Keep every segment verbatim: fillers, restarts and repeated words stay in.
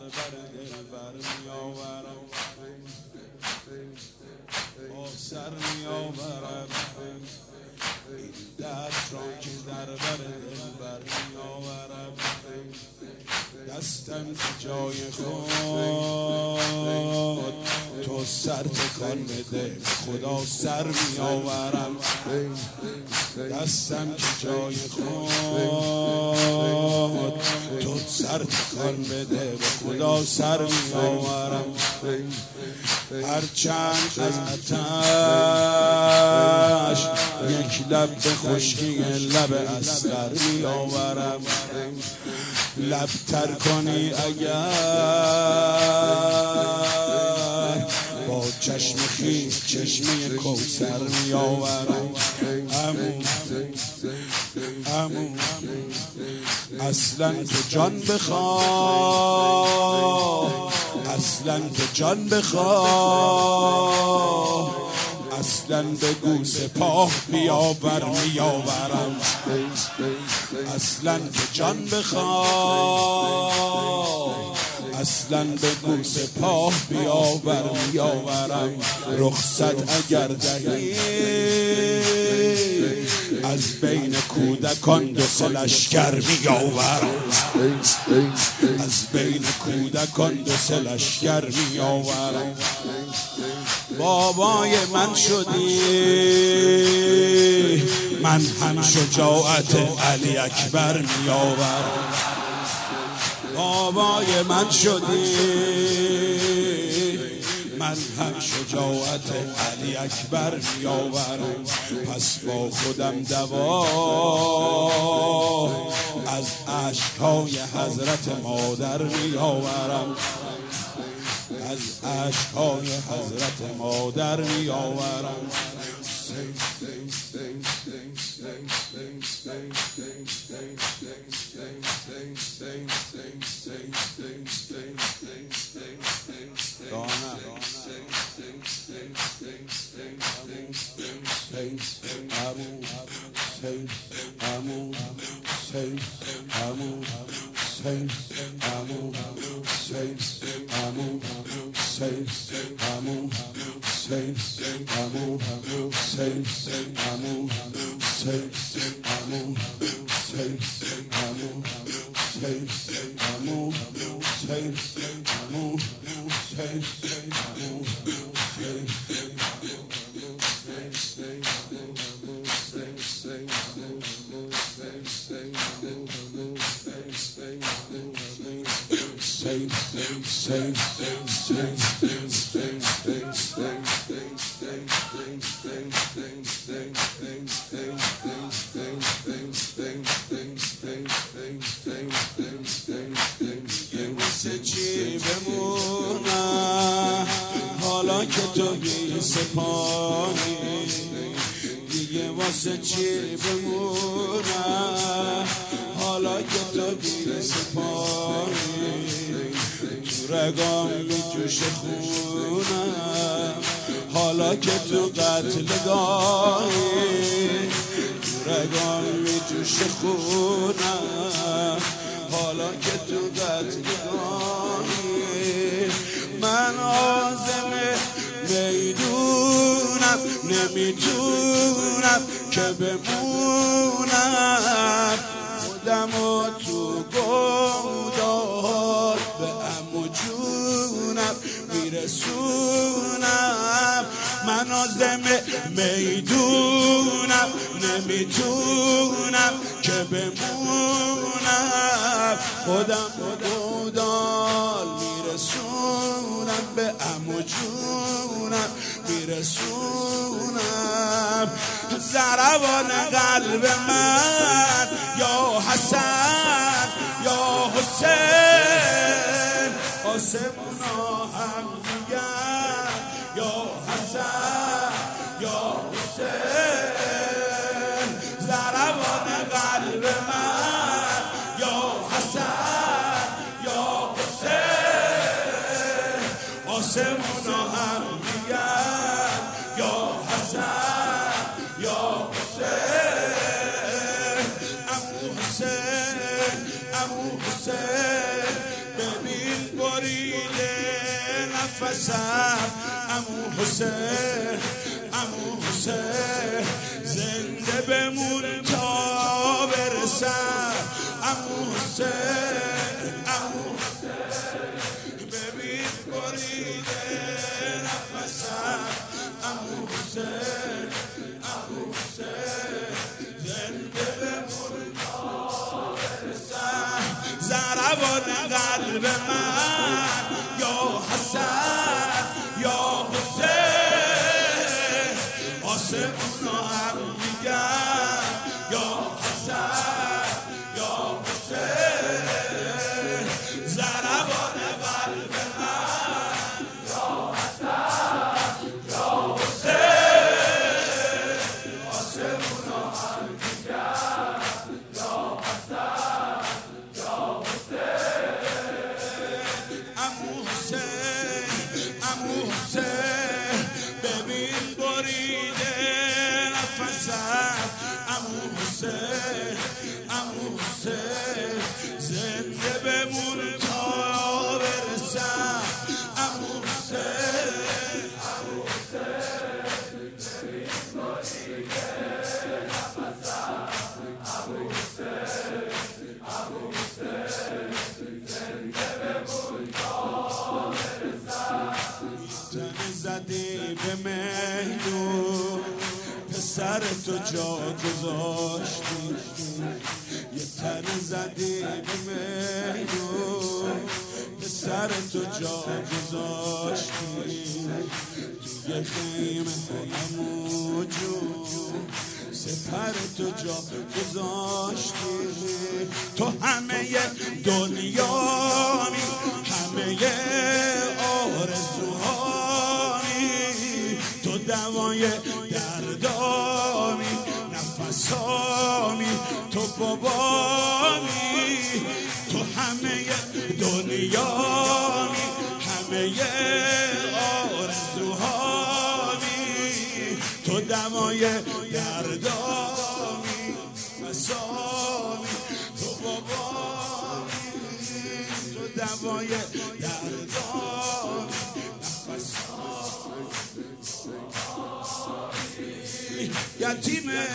بر دلبر میآورم، با سر میآورم این دست را که در بر دلبر میآورم. دستم که جای خود تو سر تکان بده، خدا سر میآورم. دستم که جای خود تو سر تکان بده، به خدا سر میآورم. هرچند از آتش یک لب به خشکی لب اصغر میآورم. لب تر کنی اگر با چشم خویش چشمه کوثر میآورم. عمو عمو اصلا تو جان بخواه، اصلا تو جان بخواه، اصلا بگو سپاه بیاور میآورم. اصلا تو جان بخواه، اصلا بگو سپاه بیاور میآورم. رخصت اگر دهی از بین کودکان دو سه لشکر میآورم، از بین کودکان دو سه لشکر میآورم. بابای من شدی من هم شجاعت علی اکبر میآورم. بابای من شدی من هم شجاعت علی اکبر میآورم. پس با خودم دوا از اشک‌های حضرت مادر میآورم، از اشک‌های حضرت مادر میآورم. واسه چی بمونم حالا که تو بی سپاهی، دیگه واسه چی بمونم حالا که تو بی سپاهی. تو رگام می جوش خونم حالا که تو قتلگاهی، تو رگام می جوش خونم حالا که تو قتلگاهی. من عازم میدونم نمیتونم که بمونم، خودمو تو گودال به عمو جونم میرسونم. من عازم میدونم نمیتونم که بمونم، خودم گودال میرسونم به عمو جونم میرسونم. ضربان قلب من یا حسن یا حسین، آسمونا هم میگن یا حسن یا حسین. ضربان قلب من یا حسن یا حسین، آسمونا هم میگن یا حسن یا حسین. عمو حسین عمو حسین ببین باری نفسم عمو حسین عمو حسین زنده بمون تا برسم عمو حسین عمو حسین ببین بریده نفسم عمو حسین عمو حسین زنده بمون تا برسم ضربان قلب من یا حسن یا حسین آسمونا هم میگن یا حسن یا حسین ضربان قلب من یا حسن یا حسین آسمونا هم میگن یا حسن یا حسین عمو حسین عمو حسین ببین بریده نفسم عمو حسین عمو حسین زنده بمون تا برسم عمو حسین عمو حسین ببین بریده نفسم عمو حسین عمو حسین زنده بمون تا برسم تن زدی به میدون پسر تو جا گذاشتی یه تن زدی به میدون پسر تو جا گذاشتی توی خیمه عمو جون سپر تو جا گذاشتی تو همه دنیایی همه آرزوهایی تو دوای دردامی نفسامی تو بابامی تو همه دنیامی همه آرزوهایی تو دوای دردامی نفسامی تو بابامی تو دوای دردامی یتیمه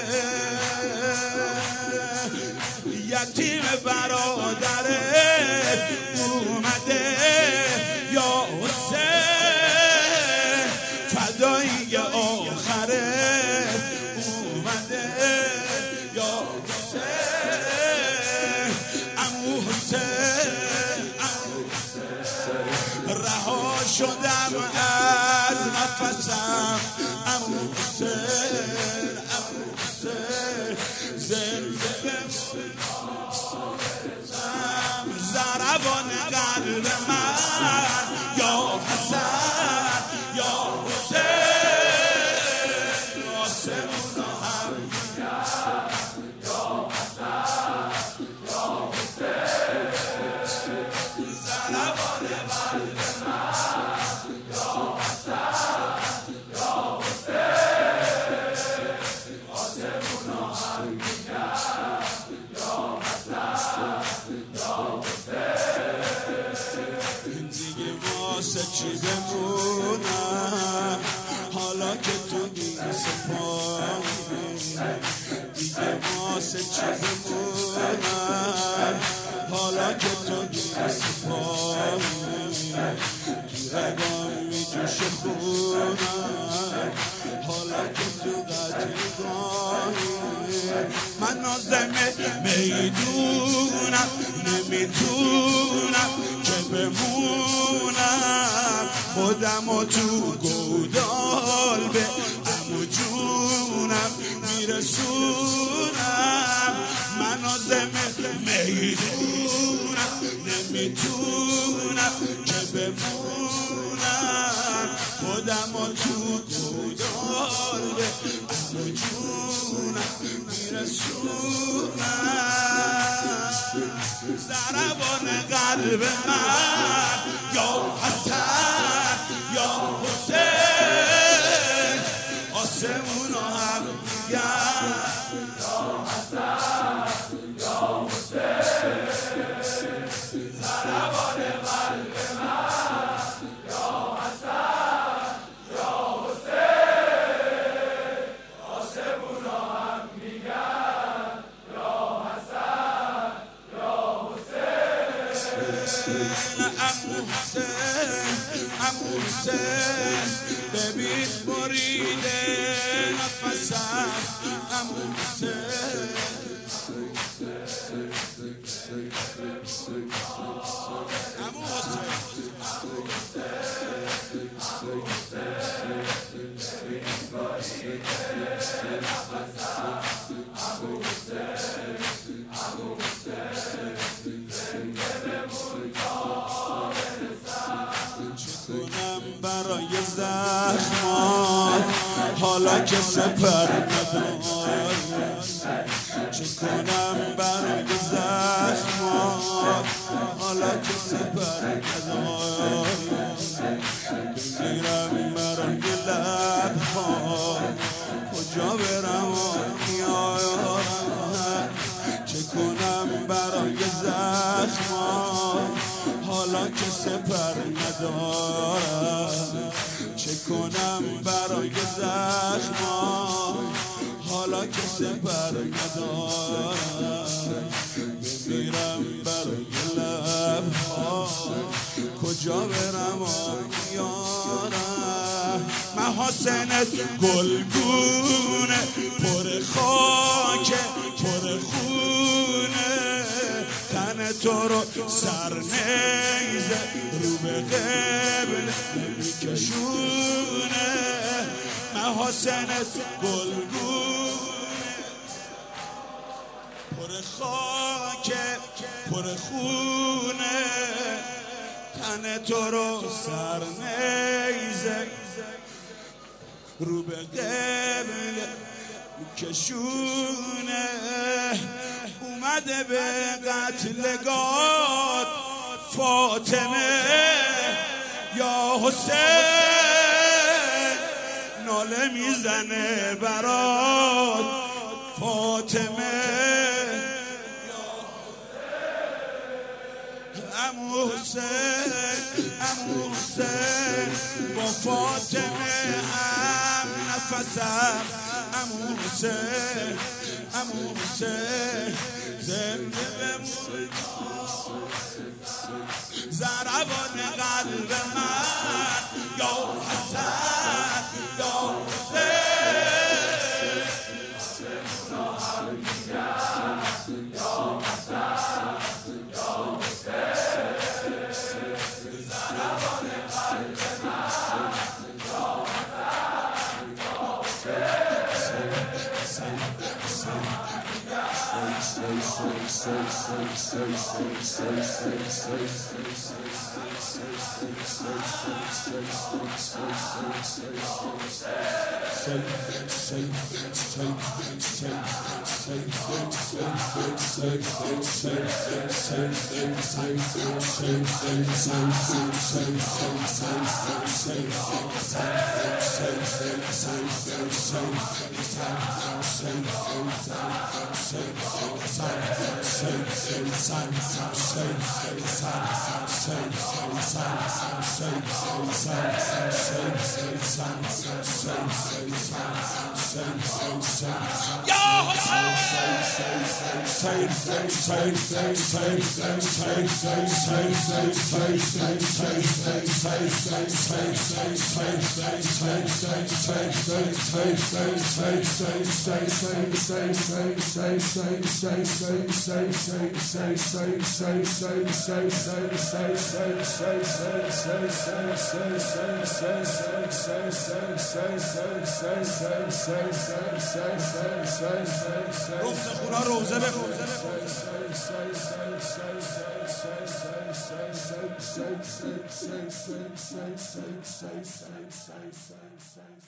یتیم برادره اومده یا حسین فدایی آخره اومده یا حسین عمو حسین عمو حسین رها شدم از نفسم عمو حسین عمو حسین زنده بمون ضربان قلب من یا حسن یا حسین آسمونا هم میگن یا حسن یا حسین ضربان قلب من یا حسن یا حسین آسمونا هم میگن یا حسن یا دیگه واسه چی بمونم حالا که تو نیست پایین دیگه واسه چی بمونم حالا که تو نیست پایین تو رگام میجوشه خونم حالا که تو قدیمایی من نازمه میدونم نمیتونم که بمونم خودم و تو گودال به عمو جونم میرسونم من نازمه میدونم نمیتونم که بمونم خودم و تو گودال به عمو جونم میرسونم ضربان قلب من یا حسن یا حسین آسمونا هم میگن یا حسن یا حسین ضربان قلب من یا نفسم عمو حسین عمو چکنم برای زخمات حالا که سپر ندارم چکنم برای زخمات حالا که سپر ندارم بمیرم برای لبها کجا برم و میارم چکنم برای زخمات حالا که سپر ندارم چه کنم برای زخمات حالا که سپر ندارم بمیرم برای لبها کجا برم و میارم محاسنت گلگونه پر خاک پر خونه تن تو رو سر نیزه رو به قبل میکشونه محاسنت گلگونه پر خاک پر خونه تن تو رو سر نیزه رو به قبل میکشونه اومده به قتلگاه فاطمه یا حسین ناله میزنه برات فاطمه عمو حسین عمو حسین با فاطمه هم نفسم عمو حسین عمو حسین زنده بمون ضربان قلب من یا حسن یا حسین یا حسن یا حسین ضربان قلب من یا حسن یا روزه بخون say, say, say, say, say, say, say, say, say, say.